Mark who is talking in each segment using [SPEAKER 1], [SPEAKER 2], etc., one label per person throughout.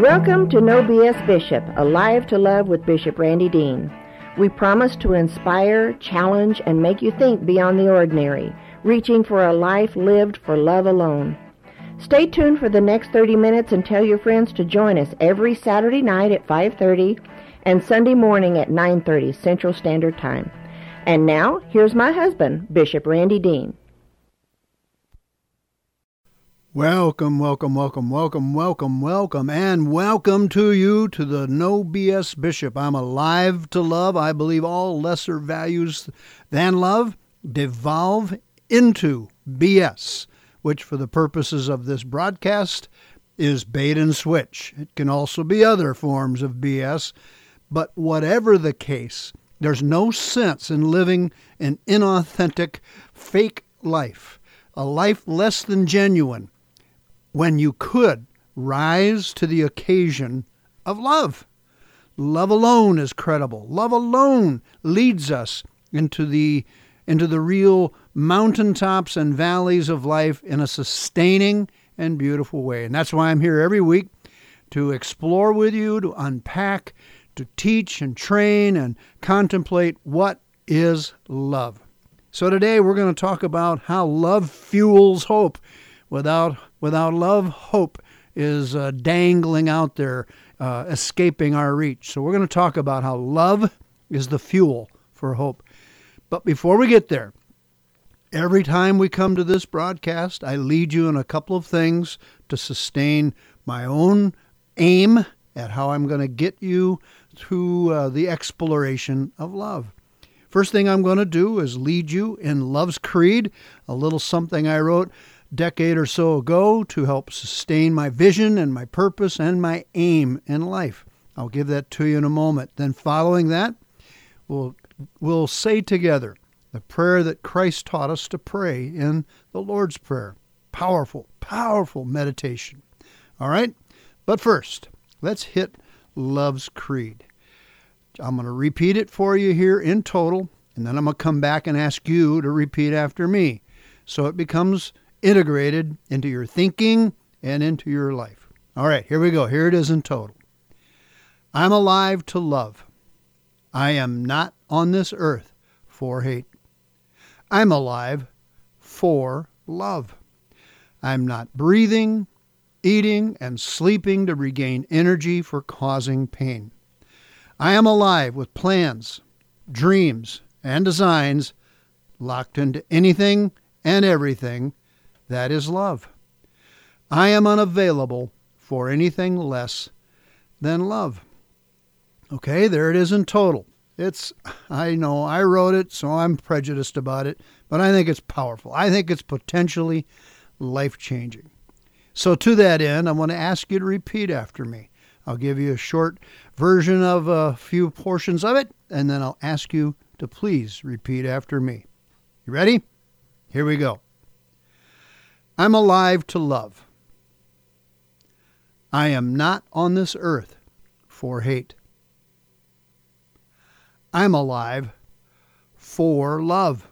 [SPEAKER 1] Welcome to No BS Bishop, Alive to Love with Bishop Randy Dean. We promise to inspire, challenge, and make you think beyond the ordinary, reaching for a life lived for love alone. Stay tuned for the next 30 minutes and tell your friends to join us every Saturday night at 5:30 and Sunday morning at 9:30 Central Standard Time. And now, here's my husband, Bishop Randy Dean.
[SPEAKER 2] Welcome, welcome, welcome, welcome, welcome, welcome, and welcome to you to the No BS Bishop. I'm alive to love. I believe all lesser values than love devolve into BS, which for the purposes of this broadcast is bait and switch. It can also be other forms of BS, but whatever the case, there's no sense in living an inauthentic, fake life, a life less than genuine, when you could rise to the occasion of love. Love alone is credible. Love alone leads us into the real mountaintops and valleys of life in a sustaining and beautiful way. And that's why I'm here every week to explore with you, to unpack, to teach and train and contemplate what is love. So today we're going to talk about how love fuels hope. Without love, hope is dangling out there, escaping our reach. So we're going to talk about how love is the fuel for hope. But before we get there, every time we come to this broadcast, I lead you in a couple of things to sustain my own aim at how I'm going to get you through the exploration of love. First thing I'm going to do is lead you in Love's Creed, a little something I wrote decade or so ago to help sustain my vision and my purpose and my aim in life. I'll give that to you in a moment. Then following that, we'll say together the prayer that Christ taught us to pray in the Lord's Prayer. Powerful, powerful meditation. All right? But first, let's hit Love's Creed. I'm going to repeat it for you here in total, and then I'm going to come back and ask you to repeat after me, so it becomes integrated into your thinking and into your life. All right, here we go. Here it is in total. I'm alive to love. I am not on this earth for hate. I'm alive for love. I'm not breathing, eating, and sleeping to regain energy for causing pain. I am alive with plans, dreams, and designs locked into anything and everything that is love. I am unavailable for anything less than love. Okay, there it is in total. I know I wrote it, so I'm prejudiced about it, but I think it's powerful. I think it's potentially life-changing. So to that end, I want to ask you to repeat after me. I'll give you a short version of a few portions of it, and then I'll ask you to please repeat after me. You ready? Here we go. I'm alive to love. I am not on this earth for hate. I'm alive for love.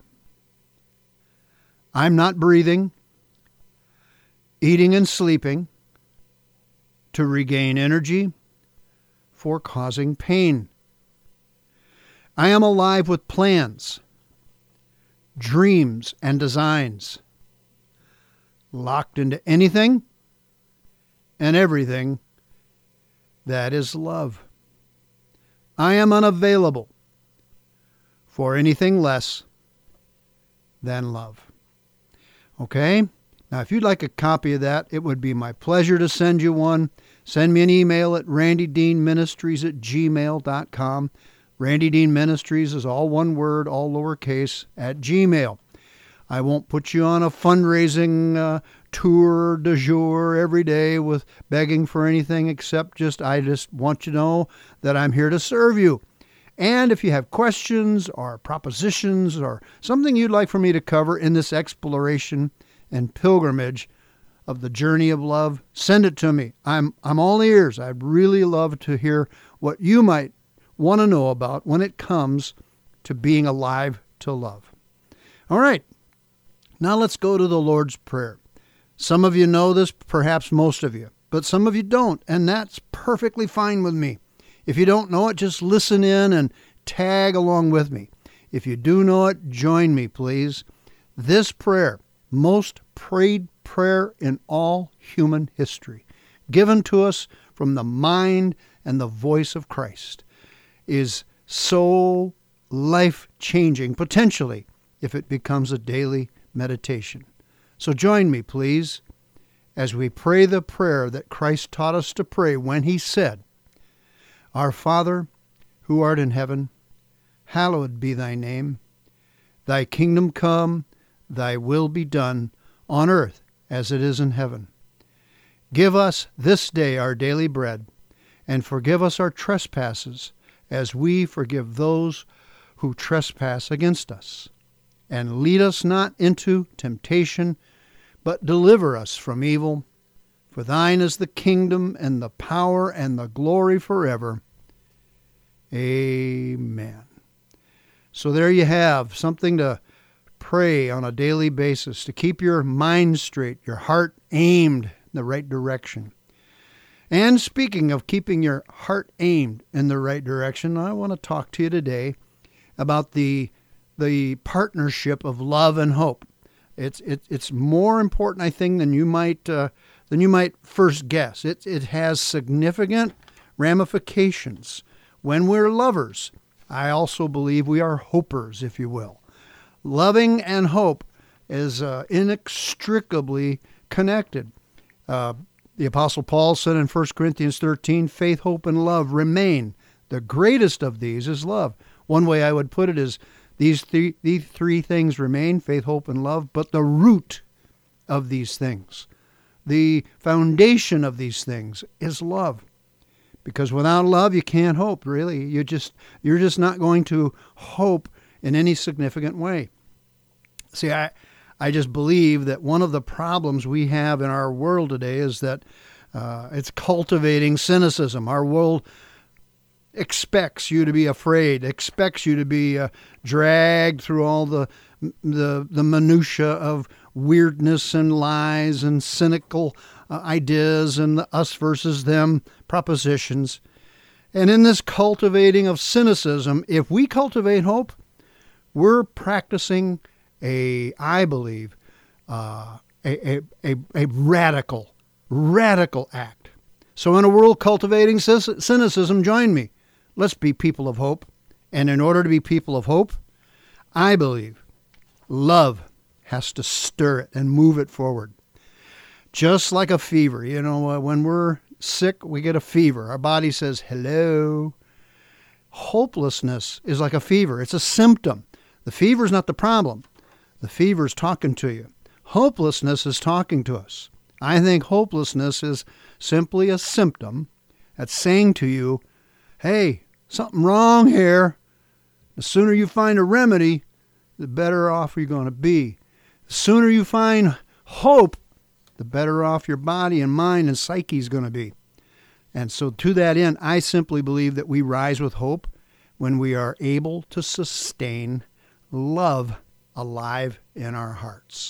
[SPEAKER 2] I'm not breathing, eating and sleeping to regain energy for causing pain. I am alive with plans, dreams, and designs locked into anything and everything that is love. I am unavailable for anything less than love. Okay? Now, if you'd like a copy of that, it would be my pleasure to send you one. Send me an email at randydeanministries@gmail.com. Randy Dean Ministries is all one word, all lowercase, at Gmail. I won't put you on a fundraising tour du jour every day with begging for anything except I just want you to know that I'm here to serve you. And if you have questions or propositions or something you'd like for me to cover in this exploration and pilgrimage of the journey of love, send it to me. I'm all ears. I'd really love to hear what you might want to know about when it comes to being alive to love. All right. Now let's go to the Lord's Prayer. Some of you know this, perhaps most of you, but some of you don't, and that's perfectly fine with me. If you don't know it, just listen in and tag along with me. If you do know it, join me, please. This prayer, most prayed prayer in all human history, given to us from the mind and the voice of Christ, is so life-changing, potentially, if it becomes a daily meditation. So join me, please, as we pray the prayer that Christ taught us to pray when he said, Our Father, who art in heaven, hallowed be thy name. Thy kingdom come, thy will be done, on earth as it is in heaven. Give us this day our daily bread, and forgive us our trespasses, as we forgive those who trespass against us. And lead us not into temptation, but deliver us from evil. For thine is the kingdom and the power and the glory forever. Amen. So there you have something to pray on a daily basis, to keep your mind straight, your heart aimed in the right direction. And speaking of keeping your heart aimed in the right direction, I want to talk to you today about the partnership of love and hope. It's more important, I think, than you might first guess. It has significant ramifications. When we're lovers, I also believe we are hopers, if you will. Loving and hope is inextricably connected. The Apostle Paul said in 1 Corinthians 13, faith, hope, and love remain. The greatest of these is love. One way I would put it is these three things remain, faith, hope, and love, but the root of these things, the foundation of these things is love. Because without love, you can't hope, really. You're just not going to hope in any significant way. See, I just believe that one of the problems we have in our world today is that it's cultivating cynicism. Our world expects you to be afraid, expects you to be dragged through all the minutia of weirdness and lies and cynical ideas and the us versus them propositions. And in this cultivating of cynicism, if we cultivate hope, we're practicing I believe, a radical act. So in a world cultivating cynicism, join me. Let's be people of hope. And in order to be people of hope, I believe love has to stir it and move it forward. Just like a fever. You know, when we're sick, we get a fever. Our body says, hello. Hopelessness is like a fever. It's a symptom. The fever is not the problem. The fever is talking to you. Hopelessness is talking to us. I think hopelessness is simply a symptom that's saying to you, hey, something wrong here. The sooner you find a remedy, the better off you're going to be. The sooner you find hope, the better off your body and mind and psyche is going to be. And so to that end, I simply believe that we rise with hope when we are able to sustain love alive in our hearts.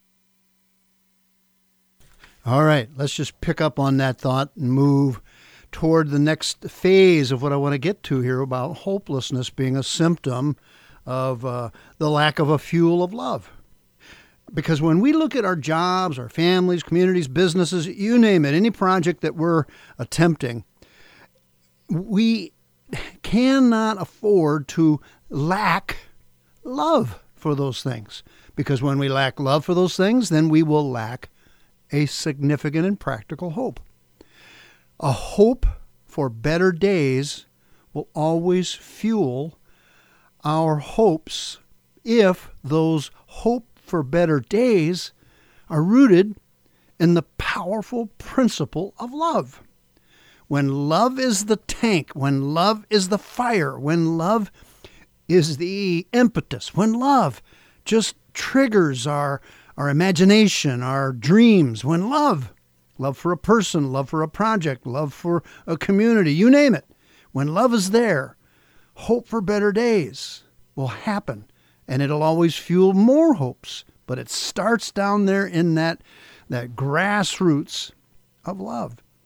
[SPEAKER 2] All right, let's just pick up on that thought and move toward the next phase of what I want to get to here about hopelessness being a symptom of the lack of a fuel of love. Because when we look at our jobs, our families, communities, businesses, you name it, any project that we're attempting, we cannot afford to lack love for those things. Because when we lack love for those things, then we will lack a significant and practical hope. A hope for better days will always fuel our hopes if those hope for better days are rooted in the powerful principle of love. When love is the tank, when love is the fire, when love is the impetus, when love just triggers our imagination, our dreams, when love for a person, love for a project, love for a community, you name it. When love is there, hope for better days will happen, and it'll always fuel more hopes. But it starts down there in that grassroots of love.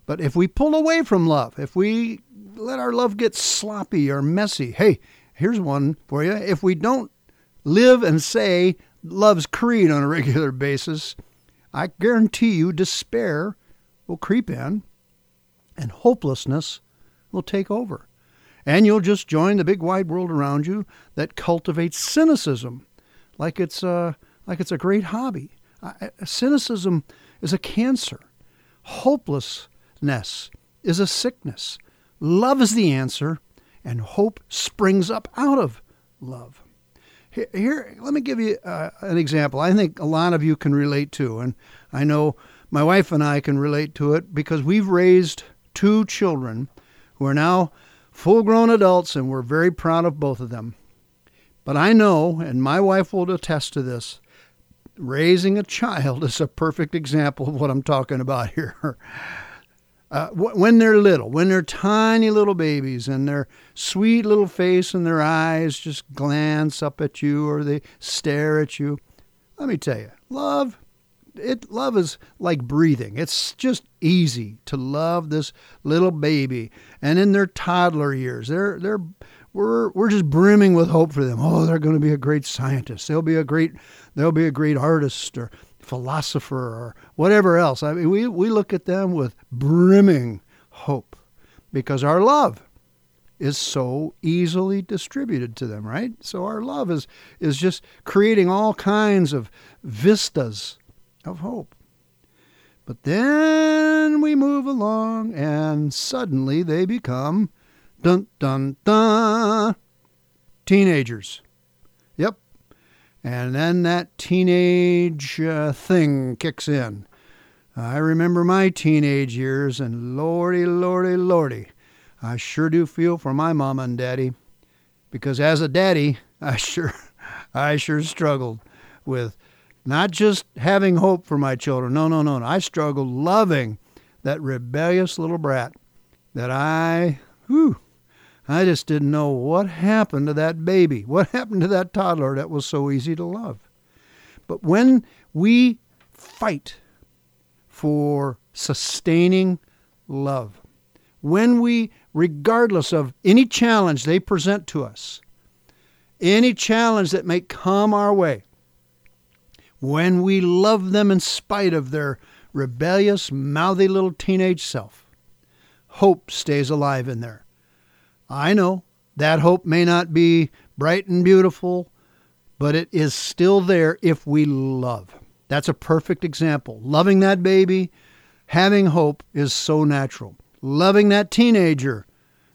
[SPEAKER 2] But if we pull away from love, if we let our love get sloppy or messy, hey, here's one for you. If we don't live and say love's creed on a regular basis, I guarantee you despair will creep in and hopelessness will take over. And you'll just join the big wide world around you that cultivates cynicism like it's a great hobby. Cynicism is a cancer. Hopelessness is a sickness. Love is the answer, and hope springs up out of love. Here, let me give you an example I think a lot of you can relate to, and I know my wife and I can relate to it because we've raised 2 children who are now full-grown adults, and we're very proud of both of them. But I know, and my wife will attest to this, raising a child is a perfect example of what I'm talking about here. When they're little, when they're tiny little babies and their sweet little face and their eyes just glance up at you or they stare at you, let me tell you, love is like breathing. It's just easy to love this little baby. And in their toddler years, we're just brimming with hope for them. Oh, they're going to be a great scientist. They'll be a great artist or philosopher or whatever else. I mean, we look at them with brimming hope because our love is so easily distributed to them, right? So our love is just creating all kinds of vistas of hope. But then we move along and suddenly they become dun dun dun teenagers. Yep. And then that teenage thing kicks in. I remember my teenage years, and lordy, lordy, lordy, I sure do feel for my mama and daddy, because as a daddy, I sure struggled with not just having hope for my children. No. I struggled loving that rebellious little brat that I just didn't know what happened to that baby. What happened to that toddler that was so easy to love? But when we fight for sustaining love, when we, regardless of any challenge they present to us, any challenge that may come our way, when we love them in spite of their rebellious, mouthy little teenage self, hope stays alive in there. I know that hope may not be bright and beautiful, but it is still there if we love. That's a perfect example. Loving that baby, having hope is so natural. Loving that teenager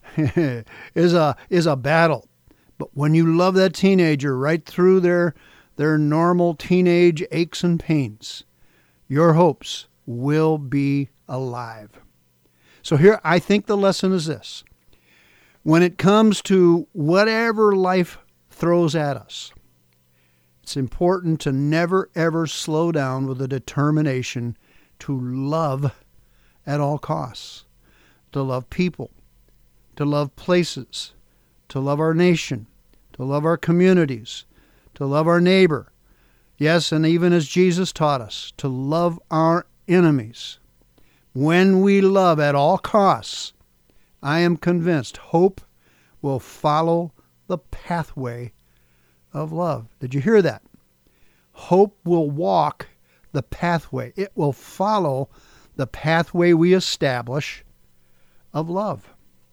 [SPEAKER 2] is a battle. But when you love that teenager right through their normal teenage aches and pains, your hopes will be alive. So here, I think the lesson is this. When it comes to whatever life throws at us, it's important to never, ever slow down with a determination to love at all costs, to love people, to love places, to love our nation, to love our communities, to love our neighbor. Yes, and even as Jesus taught us, to love our enemies. When we love at all costs, I am convinced hope will follow the pathway of love. Did you hear that? Hope will walk the pathway. It will follow the pathway we establish of love.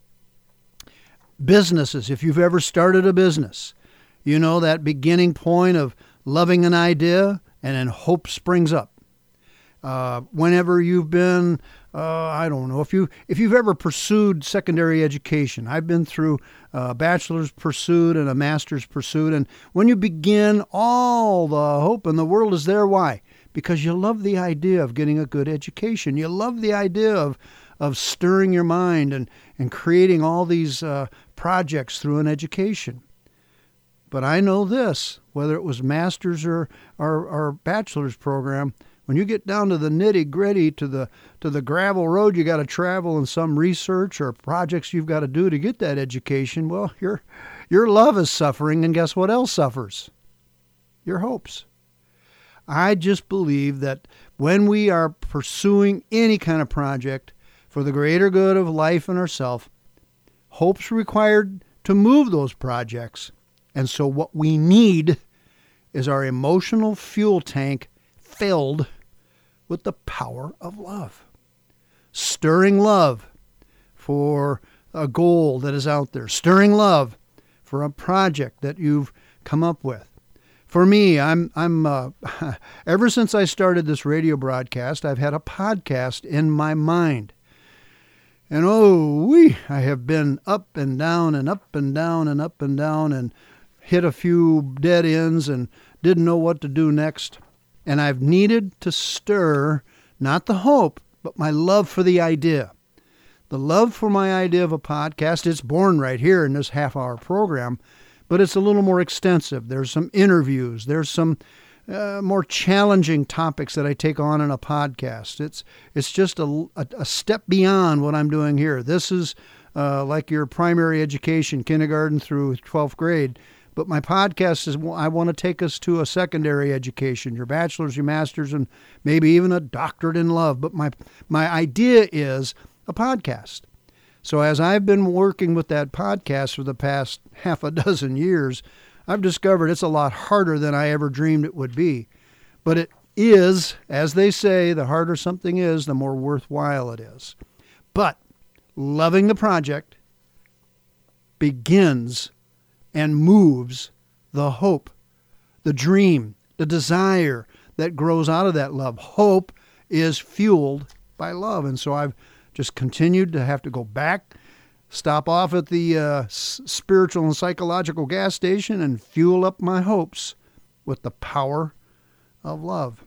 [SPEAKER 2] Businesses, if you've ever started a business, you know that beginning point of loving an idea and then hope springs up. Whenever you've been, I don't know, if you've ever pursued secondary education, I've been through a bachelor's pursuit and a master's pursuit, and when you begin, all the hope in the world is there. Why? Because you love the idea of getting a good education. You love the idea of stirring your mind and creating all these projects through an education. But I know this, whether it was master's or bachelor's program, when you get down to the nitty-gritty, to the gravel road you got to travel and some research or projects you've got to do to get that education, well, your love is suffering, and guess what else suffers? Your hopes. I just believe that when we are pursuing any kind of project, for the greater good of life and ourself. Hope's required to move those projects. And so what we need is our emotional fuel tank filled with the power of love. Stirring love for a goal that is out there. Stirring love for a project that you've come up with. For me, I'm ever since I started this radio broadcast, I've had a podcast in my mind. And I have been up and down and up and down and up and down and hit a few dead ends and didn't know what to do next. And I've needed to stir, not the hope, but my love for the idea. The love for my idea of a podcast, it's born right here in this half-hour program, but it's a little more extensive. There's some interviews. There's some more challenging topics that I take on in a podcast. It's just a step beyond what I'm doing here. This is like your primary education, kindergarten through 12th grade. But my podcast is, I want to take us to a secondary education, your bachelor's, your master's, and maybe even a doctorate in love. But my idea is a podcast. So as I've been working with that podcast for the past half a dozen years, I've discovered it's a lot harder than I ever dreamed it would be. But it is, as they say, the harder something is, the more worthwhile it is. But loving the project begins and moves the hope, the dream, the desire that grows out of that love. Hope is fueled by love. And so I've just continued to have to go back, stop off at the spiritual and psychological gas station and fuel up my hopes with the power of love.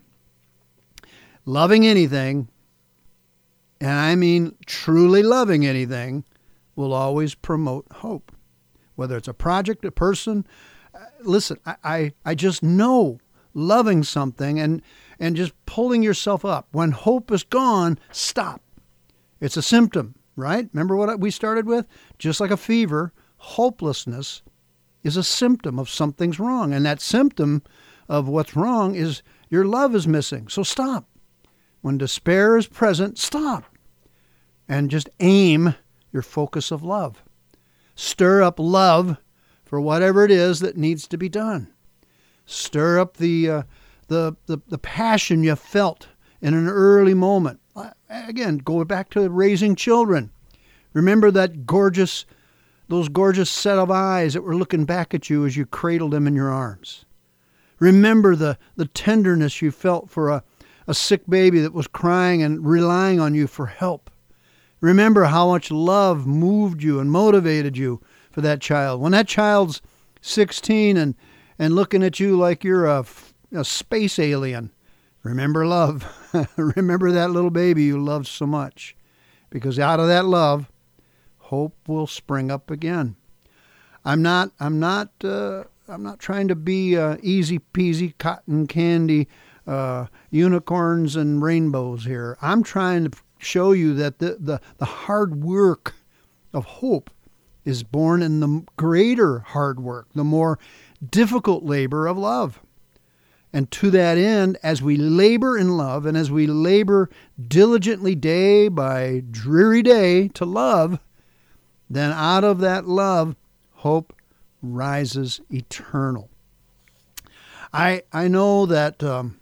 [SPEAKER 2] Loving anything, and I mean truly loving anything, will always promote hope. Whether it's a project, a person, listen, I just know loving something and just pulling yourself up. When hope is gone, stop. It's a symptom, right? Remember what we started with? Just like a fever, hopelessness is a symptom of something's wrong. And that symptom of what's wrong is your love is missing. So stop. When despair is present, stop. And just aim your focus of love. Stir up love for whatever it is that needs to be done. Stir up the passion you felt in an early moment. Again, go back to raising children. Remember those gorgeous set of eyes that were looking back at you as you cradled them in your arms. Remember the tenderness you felt for a sick baby that was crying and relying on you for help. Remember how much love moved you and motivated you for that child. When that child's 16 and looking at you like you're a space alien, remember love. Remember that little baby you loved so much. Because out of that love, hope will spring up again. I'm not trying to be easy peasy cotton candy unicorns and rainbows here. I'm trying to show you that the hard work of hope is born in the greater hard work, the more difficult labor of love. And to that end, as we labor in love and as we labor diligently day by dreary day to love, then out of that love, hope rises eternal. I know that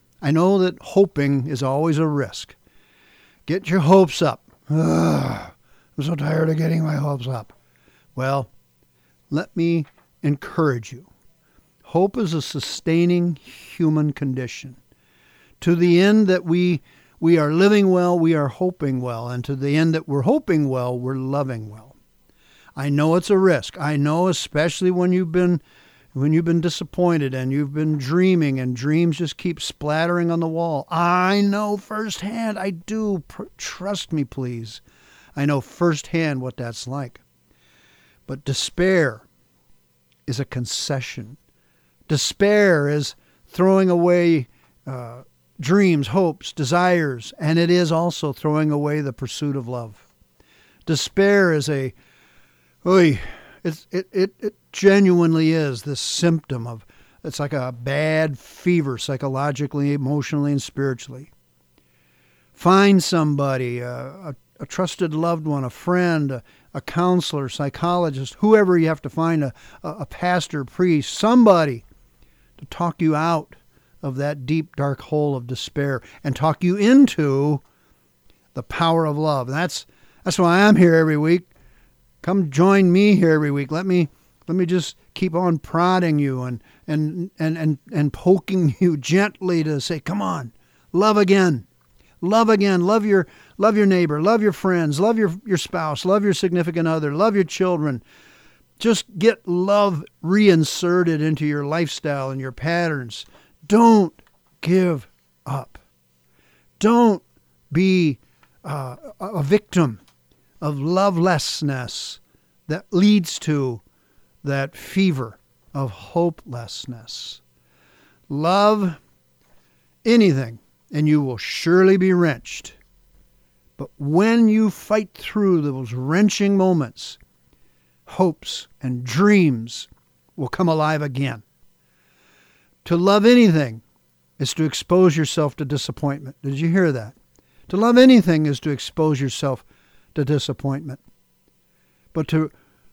[SPEAKER 2] hoping is always a risk. Get your hopes up. I'm so tired of getting my hopes up. Well, let me encourage you. Hope is a sustaining human condition. To the end that we are living well, we are hoping well. And to the end that we're hoping well, we're loving well. I know it's a risk. I know, especially when you've been disappointed and you've been dreaming and dreams just keep splattering on the wall. I know firsthand. I do. Trust me, please. I know firsthand what that's like. But despair is a concession. Despair is throwing away dreams, hopes, desires, and it is also throwing away the pursuit of love. Despair is it genuinely is this symptom of, it's like a bad fever psychologically, emotionally, and spiritually. Find somebody, a a trusted loved one, a friend, a counselor, psychologist, whoever you have to find, a pastor, priest, somebody to talk you out of that deep, dark hole of despair and talk you into the power of love. That's why I'm here every week. Come join me here every week. Let me just keep on prodding you and poking you gently to say, come on, love again. Love again. Love your neighbor. Love your friends. Love your spouse. Love your significant other. Love your children. Just get love reinserted into your lifestyle and your patterns. Don't give up. Don't be a victim of lovelessness that leads to that fever of hopelessness. Love anything, and you will surely be wrenched. But when you fight through those wrenching moments, hopes and dreams will come alive again. To love anything is to expose yourself to disappointment. Did you hear that? To love anything is to expose yourself to disappointment. But to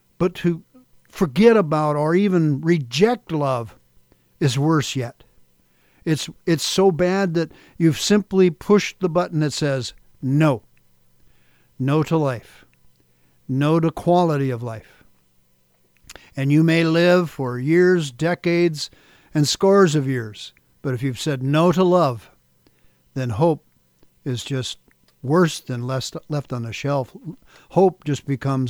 [SPEAKER 2] forget about or even reject love is worse yet. It's so bad that you've simply pushed the button that says no. No to life. No to quality of life. And you may live for years, decades, and scores of years. But if you've said no to love, then hope is just worse than left on the shelf. Hope just becomes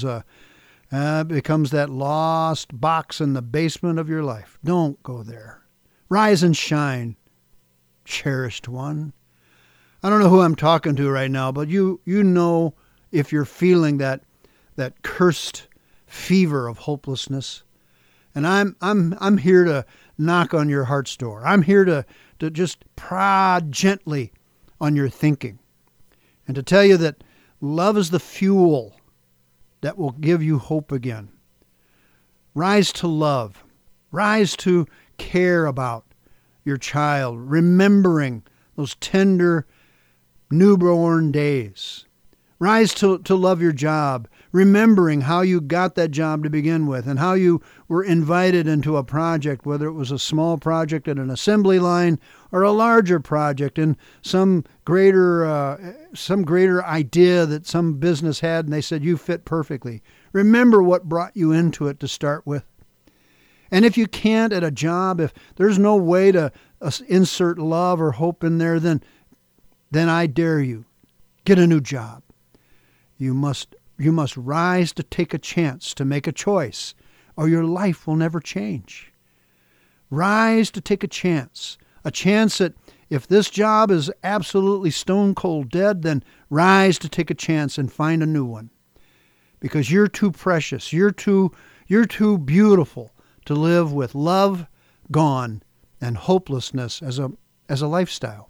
[SPEAKER 2] that lost box in the basement of your life. Don't go there. Rise and shine, cherished one. I don't know who I'm talking to right now, but you know if you're feeling that cursed fever of hopelessness. And I'm here to knock on your heart's door. I'm here to just prod gently on your thinking and to tell you that love is the fuel that will give you hope again. Rise to love. Rise to care about your child, remembering those tender newborn days. Rise to love your job, remembering how you got that job to begin with and how you were invited into a project, whether it was a small project at an assembly line or a larger project in some greater idea that some business had, and they said you fit perfectly. Remember what brought you into it to start with. And if you can't at a job, if there's no way to insert love or hope in there, then I dare you, get a new job. You must rise to take a chance, to make a choice, or your life will never change. Rise to take a chance that if this job is absolutely stone cold dead, then rise to take a chance and find a new one. Because you're too precious, you're too beautiful to live with love gone and hopelessness as a lifestyle.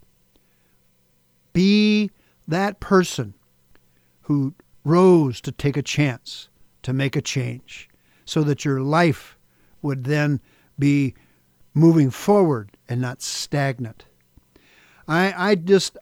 [SPEAKER 2] Be that person who rose to take a chance to make a change so that your life would then be moving forward and not stagnant. I'm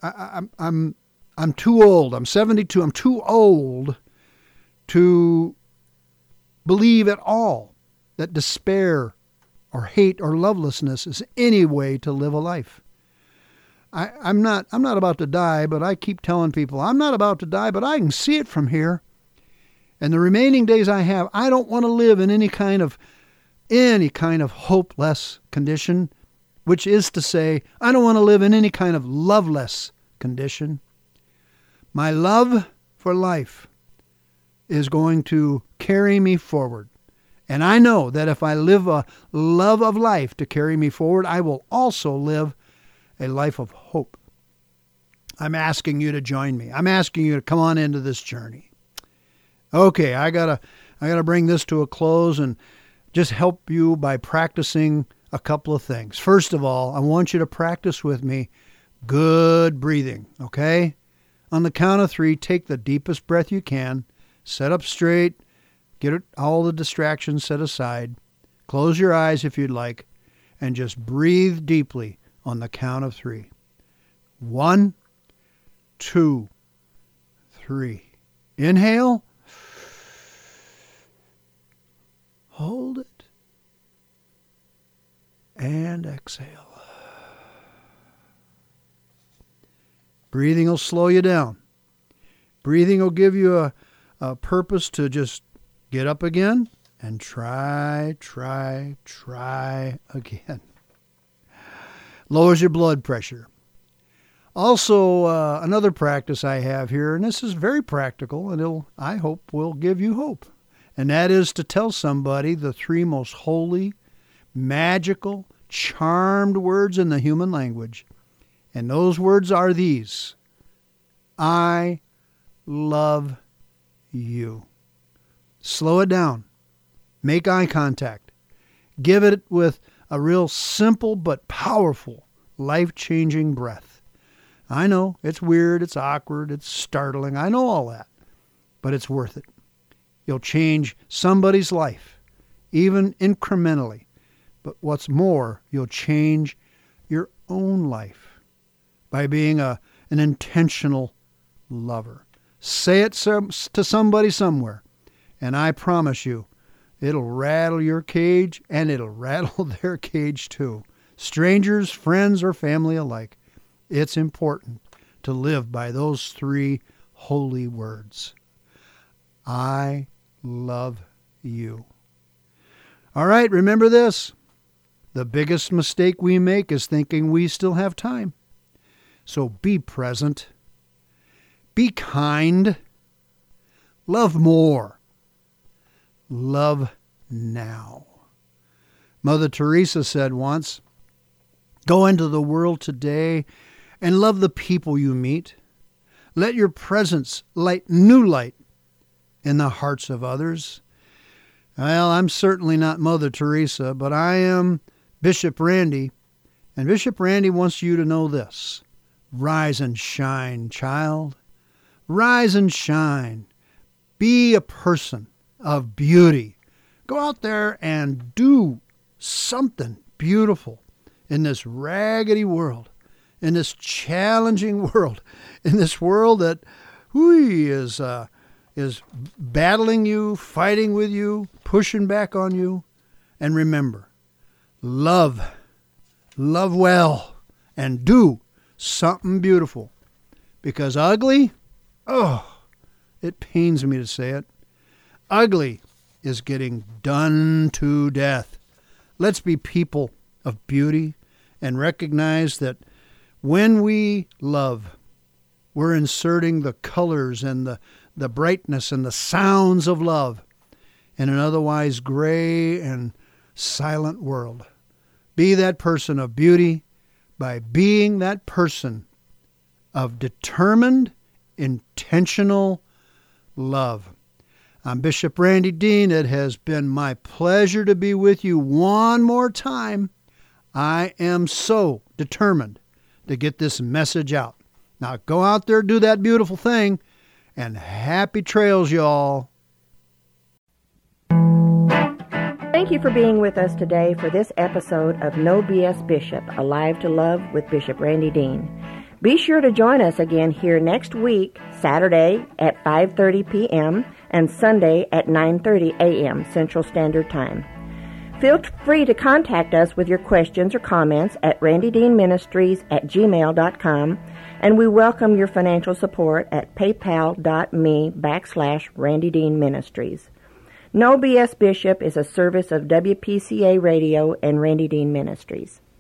[SPEAKER 2] too old. I'm 72. I'm too old to believe at all that despair or hate or lovelessness is any way to live a life. I'm not about to die, but I keep telling people I'm not about to die, but I can see it from here. And the remaining days I have, I don't want to live in any kind of hopeless condition, which is to say, I don't want to live in any kind of loveless condition. My love for life is going to carry me forward. And I know that if I live a love of life to carry me forward, I will also live a life of hope. I'm asking you to join me. I'm asking you to come on into this journey. Okay, I gotta bring this to a close and just help you by practicing a couple of things. First of all, I want you to practice with me good breathing, okay? On the count of 3, take the deepest breath you can, sit up straight, get all the distractions set aside, close your eyes if you'd like, and just breathe deeply on the count of 3. 1, 2, 3. Inhale. Hold it. And exhale. Breathing will slow you down. Breathing will give you a purpose to just get up again and try again. Lowers your blood pressure. Also, another practice I have here, and this is very practical, and I hope will give you hope, and that is to tell somebody the three most holy, magical, charmed words in the human language. And those words are these: I love you. Slow it down. Make eye contact. Give it with a real simple but powerful, life-changing breath. I know, it's weird, it's awkward, it's startling. I know all that. But it's worth it. You'll change somebody's life, even incrementally. But what's more, you'll change your own life by being an intentional lover. Say it to somebody somewhere, and I promise you, it'll rattle your cage, and it'll rattle their cage too. Strangers, friends, or family alike. It's important to live by those three holy words. I love you. All right, remember this. The biggest mistake we make is thinking we still have time. So be present. Be kind. Love more. Love now. Mother Teresa said once, go into the world today and love the people you meet. Let your presence light new light in the hearts of others. Well, I'm certainly not Mother Teresa, but I am Bishop Randy, and Bishop Randy wants you to know this. Rise and shine, child. Rise and shine. Be a person of beauty. Go out there and do something beautiful in this raggedy world, in this challenging world, in this world that is battling you, fighting with you, pushing back on you. And remember, love well, and do something beautiful. Because ugly, it pains me to say it, ugly is getting done to death. Let's be people of beauty and recognize that when we love, we're inserting the colors and the brightness and the sounds of love in an otherwise gray and silent world. Be that person of beauty by being that person of determined, intentional love. I'm Bishop Randy Dean. It has been my pleasure to be with you one more time. I am so determined to get this message out. Now go out there, do that beautiful thing, and happy trails, y'all.
[SPEAKER 1] Thank you for being with us today for this episode of No BS Bishop, Alive to Love with Bishop Randy Dean. Be sure to join us again here next week, Saturday at 5:30 p.m. and Sunday at 9:30 a.m. Central Standard Time. Feel free to contact us with your questions or comments at randydeanministries@gmail.com, and we welcome your financial support at paypal.me/Randy Dean Ministries. No BS Bishop is a service of WPCA Radio and Randy Dean Ministries.